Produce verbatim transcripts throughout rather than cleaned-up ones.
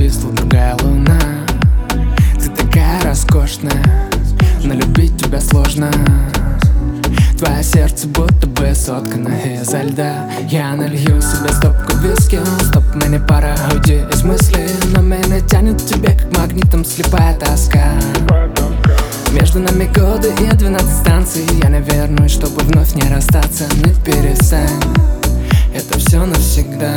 зависла другая луна. Ты такая роскошная, но любить тебя сложно. Твое сердце будто бы соткано изо льда. Я налью себе стопку виски, стоп, мне не пора, уйди из мысли. Но меня тянет к тебе, как магнитом слепая тоска. Между нами годы и двенадцать станций. Я не вернусь, чтобы вновь не расстаться. Не перестань, это все навсегда.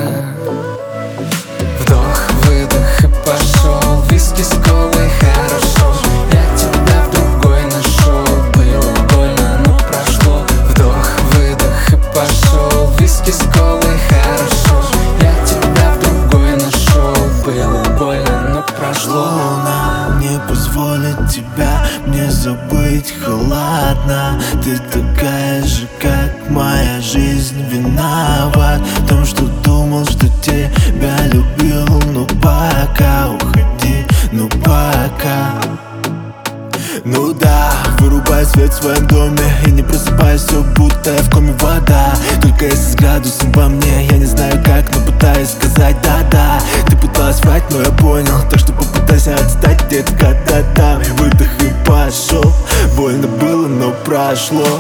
Вдох, выдох и пошел. Виски с колой, хорошо. Я тебя в другой нашел. Было больно, но прошло. Вдох, выдох и пошел. Виски с колой, хорошо. Я тебя в другой нашел. Было больно, но прошло. Луна не позволит тебя мне забыть холодно. Ты такая же, как моя жизнь. Виноват в том, что думал, что тебя любил. Ну пока, уходи, ну пока. Ну да, вырубай свет в своем доме и не просыпаюсь, все будто я в коме вода. Только если с градусом во мне, я не знаю как, но пытаюсь сказать да-да. Ты пыталась врать, но я понял, так что попытайся отстать, детка, да-да. Выдох и пошел, больно было, но прошло.